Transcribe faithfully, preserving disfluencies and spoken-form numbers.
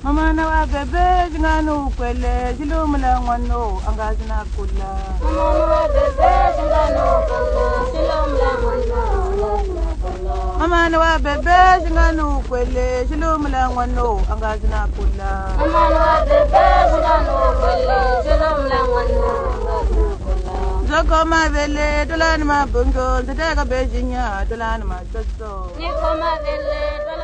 Mama na wa bebe nganu kwele silumla ngwano angazina kula. Mama na wa bebe nganu kwele silumla ngwano. Mama na wa bebe nganu kwele silumla ngwano angazina kula. Mama na wa bebe nganu kwele silumla ngwano angazina kula. Zoko mavele dolani mabongo zedeka bejinya dolani matsotso. Niko mavele